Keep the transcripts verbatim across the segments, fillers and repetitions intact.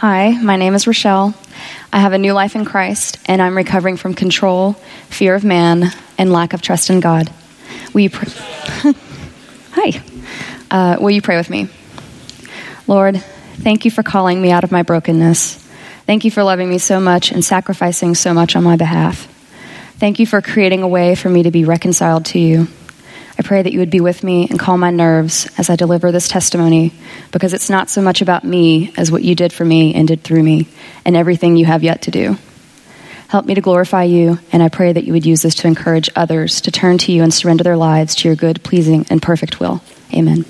Hi, my name is Rochelle. I have a new life in Christ, and I'm recovering from control, fear of man, and lack of trust in God. Will you pray? Hi. Uh, will you pray with me? Lord, thank you for calling me out of my brokenness. Thank you for loving me so much and sacrificing so much on my behalf. Thank you for creating a way for me to be reconciled to you. I pray that you would be with me and calm my nerves as I deliver this testimony, because it's not so much about me as what you did for me and did through me and everything you have yet to do. Help me to glorify you, and I pray that you would use this to encourage others to turn to you and surrender their lives to your good, pleasing, and perfect will. Amen.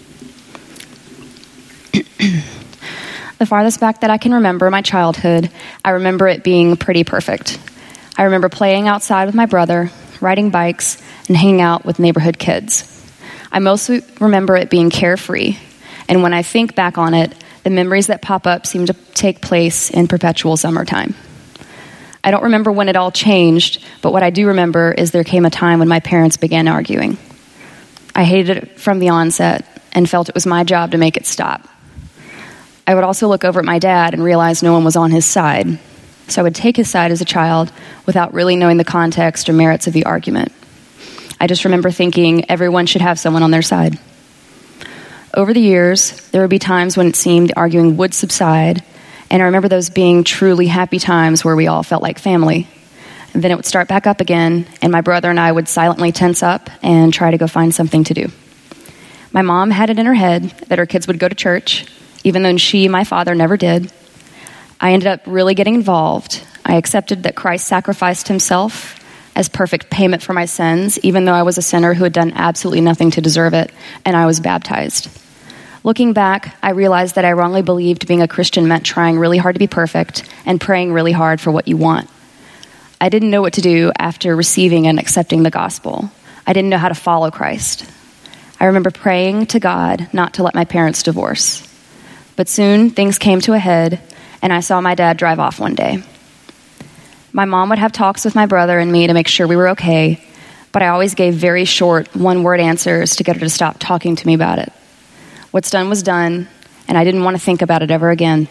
The farthest back that I can remember my childhood, I remember it being pretty perfect. I remember playing outside with my brother, riding bikes, and hanging out with neighborhood kids. I mostly remember it being carefree, and when I think back on it, the memories that pop up seem to take place in perpetual summertime. I don't remember when it all changed, but what I do remember is there came a time when my parents began arguing. I hated it from the onset and felt it was my job to make it stop. I would also look over at my dad and realize no one was on his side, so I would take his side as a child without really knowing the context or merits of the argument. I just remember thinking everyone should have someone on their side. Over the years, there would be times when it seemed the arguing would subside, and I remember those being truly happy times where we all felt like family. And then it would start back up again, and my brother and I would silently tense up and try to go find something to do. My mom had it in her head that her kids would go to church, even though she, my father, never did. I ended up really getting involved. I accepted that Christ sacrificed himself as perfect payment for my sins, even though I was a sinner who had done absolutely nothing to deserve it, and I was baptized. Looking back, I realized that I wrongly believed being a Christian meant trying really hard to be perfect and praying really hard for what you want. I didn't know what to do after receiving and accepting the gospel. I didn't know how to follow Christ. I remember praying to God not to let my parents divorce. But soon, things came to a head, and I saw my dad drive off one day. My mom would have talks with my brother and me to make sure we were okay, but I always gave very short, one-word answers to get her to stop talking to me about it. What's done was done, and I didn't want to think about it ever again.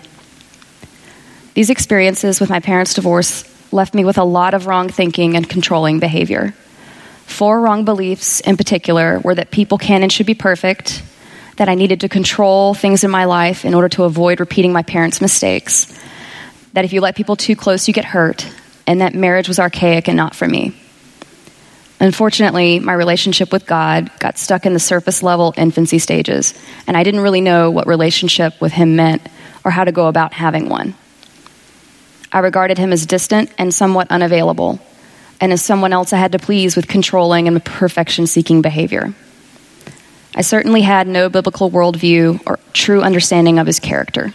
These experiences with my parents' divorce left me with a lot of wrong thinking and controlling behavior. Four wrong beliefs in particular were that people can and should be perfect, that I needed to control things in my life in order to avoid repeating my parents' mistakes, that if you let people too close, you get hurt, and that marriage was archaic and not for me. Unfortunately, my relationship with God got stuck in the surface level infancy stages, and I didn't really know what relationship with him meant or how to go about having one. I regarded him as distant and somewhat unavailable, and as someone else I had to please with controlling and perfection-seeking behavior. I certainly had no biblical worldview or true understanding of his character.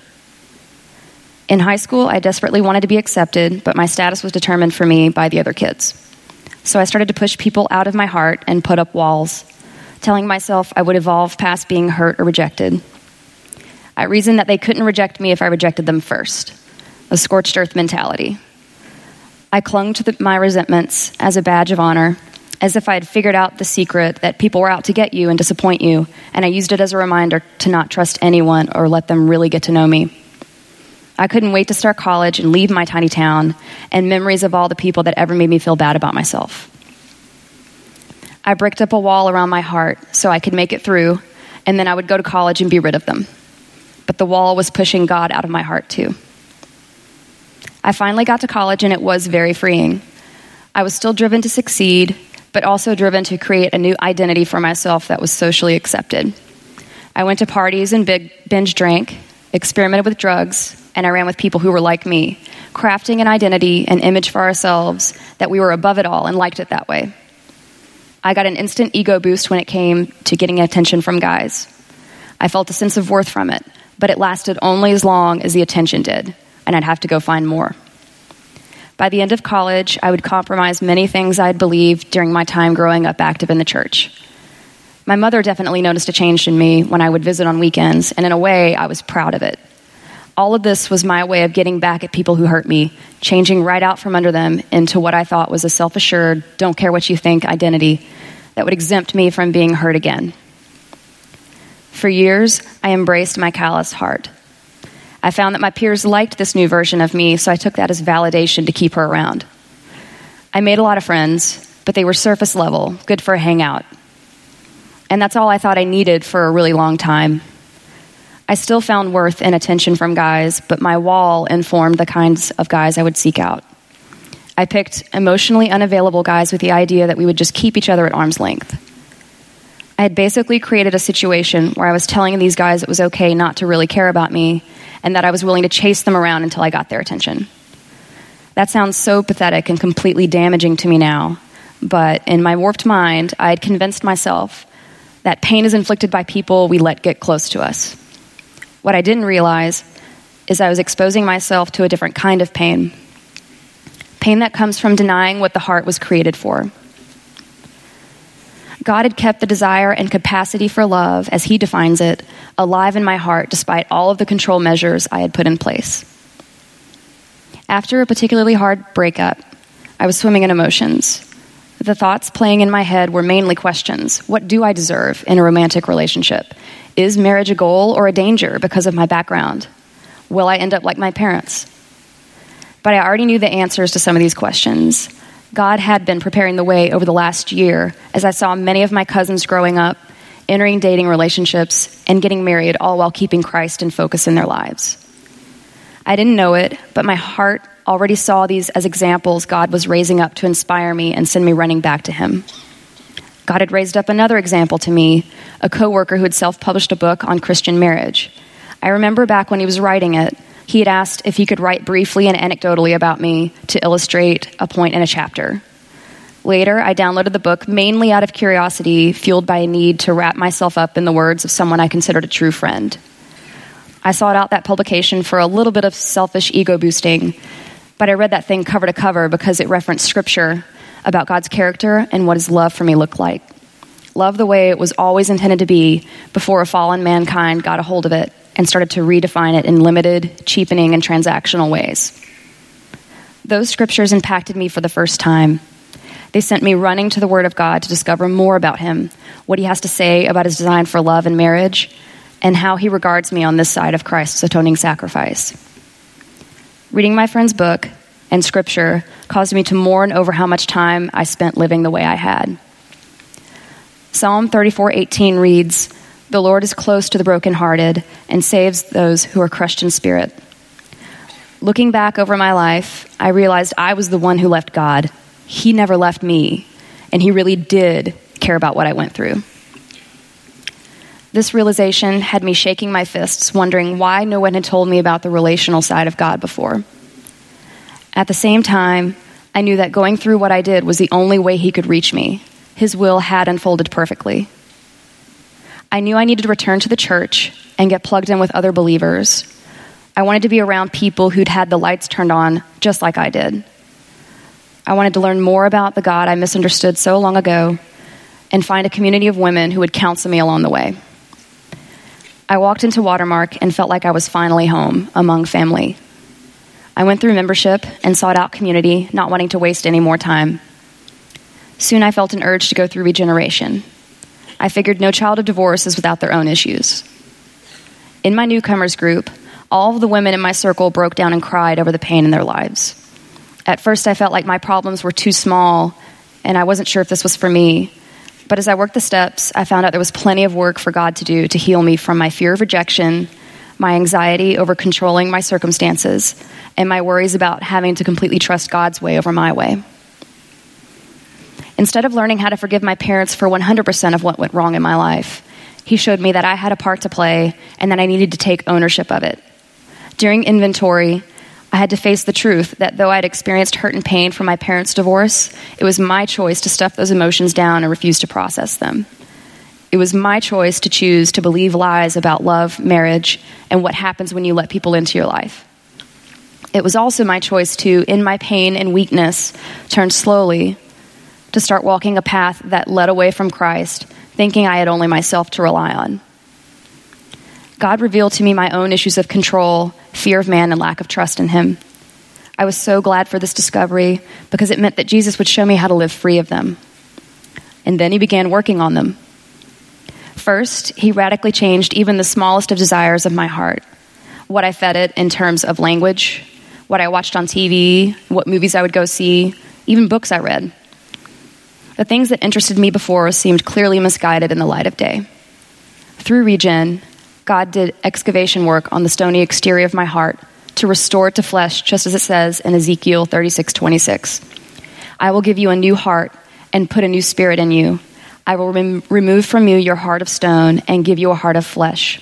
In high school, I desperately wanted to be accepted, but my status was determined for me by the other kids. So I started to push people out of my heart and put up walls, telling myself I would evolve past being hurt or rejected. I reasoned that they couldn't reject me if I rejected them first, a scorched earth mentality. I clung to the, my resentments as a badge of honor, as if I had figured out the secret that people were out to get you and disappoint you, and I used it as a reminder to not trust anyone or let them really get to know me. I couldn't wait to start college and leave my tiny town and memories of all the people that ever made me feel bad about myself. I bricked up a wall around my heart so I could make it through, and then I would go to college and be rid of them. But the wall was pushing God out of my heart too. I finally got to college, and it was very freeing. I was still driven to succeed, but also driven to create a new identity for myself that was socially accepted. I went to parties and big binge drank, experimented with drugs, and I ran with people who were like me, crafting an identity and image for ourselves that we were above it all and liked it that way. I got an instant ego boost when it came to getting attention from guys. I felt a sense of worth from it, but it lasted only as long as the attention did, and I'd have to go find more. By the end of college, I would compromise many things I'd believed during my time growing up active in the church. My mother definitely noticed a change in me when I would visit on weekends, and in a way, I was proud of it. All of this was my way of getting back at people who hurt me, changing right out from under them into what I thought was a self-assured, don't care what you think identity that would exempt me from being hurt again. For years, I embraced my callous heart. I found that my peers liked this new version of me, so I took that as validation to keep her around. I made a lot of friends, but they were surface level, good for a hangout. And that's all I thought I needed for a really long time. I still found worth in attention from guys, but my wall informed the kinds of guys I would seek out. I picked emotionally unavailable guys with the idea that we would just keep each other at arm's length. I had basically created a situation where I was telling these guys it was okay not to really care about me and that I was willing to chase them around until I got their attention. That sounds so pathetic and completely damaging to me now, but in my warped mind, I had convinced myself that pain is inflicted by people we let get close to us. What I didn't realize is I was exposing myself to a different kind of pain. Pain that comes from denying what the heart was created for. God had kept the desire and capacity for love, as he defines it, alive in my heart despite all of the control measures I had put in place. After a particularly hard breakup, I was swimming in emotions. The thoughts playing in my head were mainly questions. What do I deserve in a romantic relationship? Is marriage a goal or a danger because of my background? Will I end up like my parents? But I already knew the answers to some of these questions. God had been preparing the way over the last year as I saw many of my cousins growing up, entering dating relationships, and getting married, all while keeping Christ in focus in their lives. I didn't know it, but my heart already saw these as examples God was raising up to inspire me and send me running back to him. God had raised up another example to me, a coworker who had self-published a book on Christian marriage. I remember back when he was writing it, he had asked if he could write briefly and anecdotally about me to illustrate a point in a chapter. Later, I downloaded the book mainly out of curiosity, fueled by a need to wrap myself up in the words of someone I considered a true friend. I sought out that publication for a little bit of selfish ego boosting, but I read that thing cover to cover because it referenced scripture about God's character and what his love for me looked like. Love the way it was always intended to be before a fallen mankind got a hold of it and started to redefine it in limited, cheapening, and transactional ways. Those scriptures impacted me for the first time. They sent me running to the Word of God to discover more about him, what he has to say about his design for love and marriage, and how he regards me on this side of Christ's atoning sacrifice. Reading my friend's book and scripture caused me to mourn over how much time I spent living the way I had. Psalm thirty-four eighteen reads, "The Lord is close to the brokenhearted and saves those who are crushed in spirit." Looking back over my life, I realized I was the one who left God. He never left me, and he really did care about what I went through. This realization had me shaking my fists, wondering why no one had told me about the relational side of God before. At the same time, I knew that going through what I did was the only way he could reach me. His will had unfolded perfectly. I knew I needed to return to the church and get plugged in with other believers. I wanted to be around people who'd had the lights turned on just like I did. I wanted to learn more about the God I misunderstood so long ago and find a community of women who would counsel me along the way. I walked into Watermark and felt like I was finally home among family. I went through membership and sought out community, not wanting to waste any more time. Soon I felt an urge to go through regeneration. I figured no child of divorce is without their own issues. In my newcomers group, all of the women in my circle broke down and cried over the pain in their lives. At first, I felt like my problems were too small, and I wasn't sure if this was for me. But as I worked the steps, I found out there was plenty of work for God to do to heal me from my fear of rejection, my anxiety over controlling my circumstances, and my worries about having to completely trust God's way over my way. Instead of learning how to forgive my parents for one hundred percent of what went wrong in my life, he showed me that I had a part to play and that I needed to take ownership of it. During inventory, I had to face the truth that though I'd experienced hurt and pain from my parents' divorce, it was my choice to stuff those emotions down and refuse to process them. It was my choice to choose to believe lies about love, marriage, and what happens when you let people into your life. It was also my choice to, in my pain and weakness, turn slowly to start walking a path that led away from Christ, thinking I had only myself to rely on. God revealed to me my own issues of control, fear of man, and lack of trust in him. I was so glad for this discovery because it meant that Jesus would show me how to live free of them. And then he began working on them. First, he radically changed even the smallest of desires of my heart. what I fed it in terms of language, what I watched on T V, what movies I would go see, even books I read. The things that interested me before seemed clearly misguided in the light of day. Through Regen, God did excavation work on the stony exterior of my heart to restore it to flesh, just as it says in Ezekiel thirty-six twenty-six. I will give you a new heart and put a new spirit in you. I will rem- remove from you your heart of stone and give you a heart of flesh.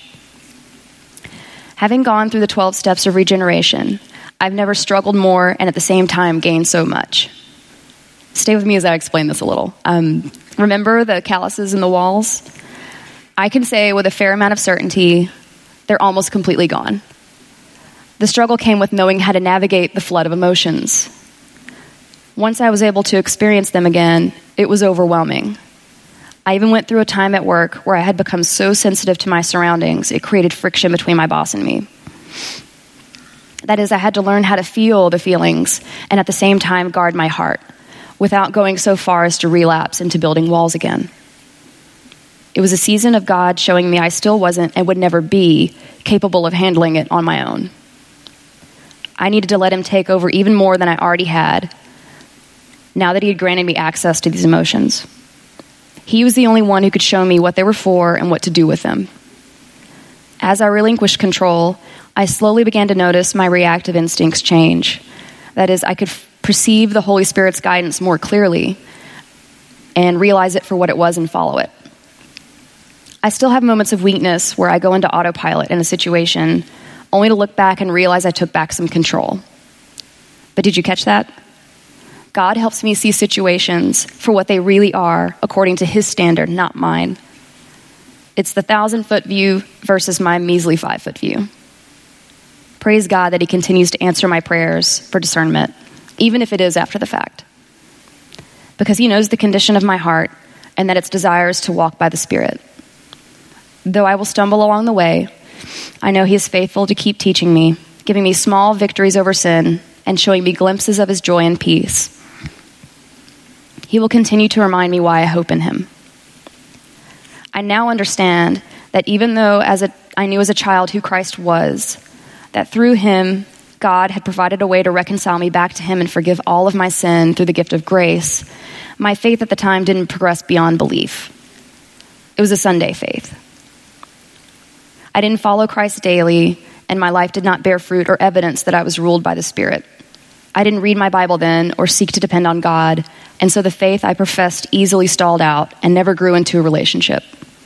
Having gone through the twelve steps of regeneration, I've never struggled more and at the same time gained so much. Stay with me as I explain this a little. Um, remember the calluses in the walls? I can say with a fair amount of certainty, they're almost completely gone. The struggle came with knowing how to navigate the flood of emotions. Once I was able to experience them again, it was overwhelming. I even went through a time at work where I had become so sensitive to my surroundings, it created friction between my boss and me. That is, I had to learn how to feel the feelings and at the same time guard my heart without going so far as to relapse into building walls again. It was a season of God showing me I still wasn't and would never be capable of handling it on my own. I needed to let him take over even more than I already had, now that he had granted me access to these emotions. He was the only one who could show me what they were for and what to do with them. As I relinquished control, I slowly began to notice my reactive instincts change. That is, I could f- perceive the Holy Spirit's guidance more clearly and realize it for what it was and follow it. I still have moments of weakness where I go into autopilot in a situation only to look back and realize I took back some control. But did you catch that? God helps me see situations for what they really are according to his standard, not mine. It's the thousand-foot view versus my measly five-foot view. Praise God that he continues to answer my prayers for discernment, even if it is after the fact. Because he knows the condition of my heart and that its desires to walk by the Spirit. Though I will stumble along the way, I know he is faithful to keep teaching me, giving me small victories over sin, and showing me glimpses of his joy and peace. He will continue to remind me why I hope in him. I now understand that even though as a, I knew as a child who Christ was, that through him, God had provided a way to reconcile me back to him and forgive all of my sin through the gift of grace, my faith at the time didn't progress beyond belief. It was a Sunday faith. I didn't follow Christ daily, and my life did not bear fruit or evidence that I was ruled by the Spirit. I didn't read my Bible then or seek to depend on God, and so the faith I professed easily stalled out and never grew into a relationship.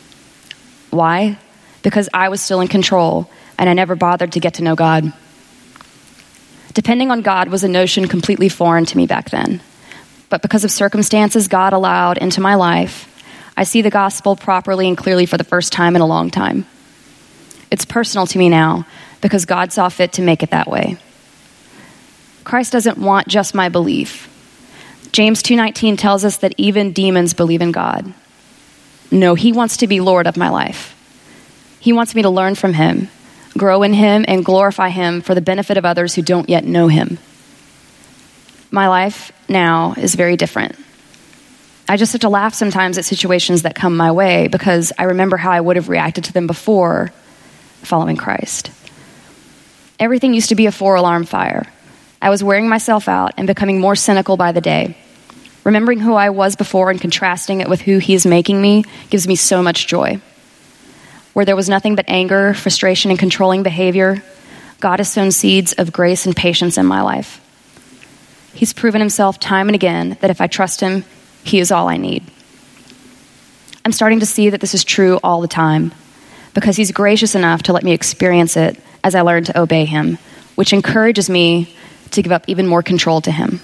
Why? Because I was still in control, and I never bothered to get to know God. Depending on God was a notion completely foreign to me back then. But because of circumstances God allowed into my life, I see the gospel properly and clearly for the first time in a long time. It's personal to me now because God saw fit to make it that way. Christ doesn't want just my belief. James two nineteen tells us that even demons believe in God. No, he wants to be Lord of my life. He wants me to learn from him, grow in him, and glorify him for the benefit of others who don't yet know him. My life now is very different. I just have to laugh sometimes at situations that come my way because I remember how I would have reacted to them before following Christ. Everything used to be a four-alarm fire. I was wearing myself out and becoming more cynical by the day. Remembering who I was before and contrasting it with who he is making me gives me so much joy. Where there was nothing but anger, frustration, and controlling behavior, God has sown seeds of grace and patience in my life. He's proven himself time and again that if I trust him, he is all I need. I'm starting to see that this is true all the time because he's gracious enough to let me experience it as I learn to obey him, which encourages me to give up even more control to him.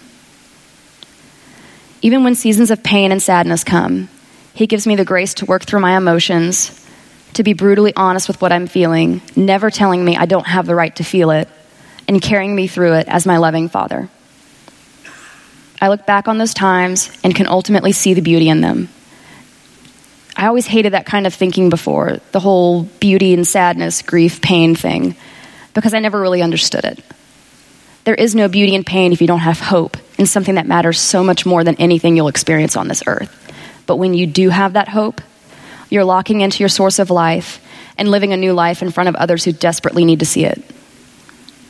Even when seasons of pain and sadness come, he gives me the grace to work through my emotions, to be brutally honest with what I'm feeling, never telling me I don't have the right to feel it, and carrying me through it as my loving Father. I look back on those times and can ultimately see the beauty in them. I always hated that kind of thinking before, the whole beauty and sadness, grief, pain thing, because I never really understood it. There is no beauty in pain if you don't have hope in something that matters so much more than anything you'll experience on this earth. But when you do have that hope, you're locking into your source of life and living a new life in front of others who desperately need to see it.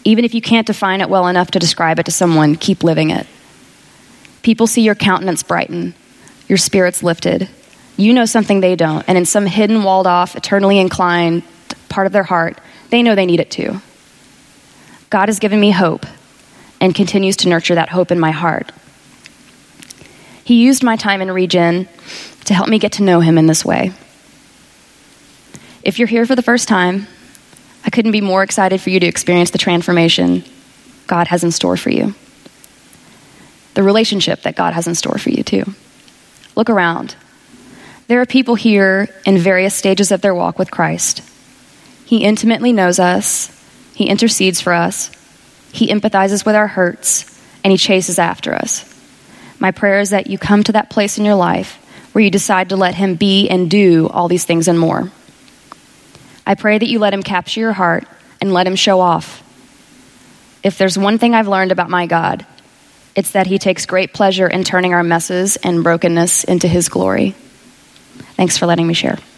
Even if you can't define it well enough to describe it to someone, keep living it. People see your countenance brighten, your spirits lifted. You know something they don't, and in some hidden, walled-off, eternally inclined part of their heart, they know they need it too. God has given me hope and continues to nurture that hope in my heart. He used my time in Regen to help me get to know him in this way. If you're here for the first time, I couldn't be more excited for you to experience the transformation God has in store for you. The relationship that God has in store for you too. Look around. There are people here in various stages of their walk with Christ. He intimately knows us. He intercedes for us. He empathizes with our hurts, and he chases after us. My prayer is that you come to that place in your life where you decide to let him be and do all these things and more. I pray that you let him capture your heart and let him show off. If there's one thing I've learned about my God, it's that he takes great pleasure in turning our messes and brokenness into his glory. Thanks for letting me share.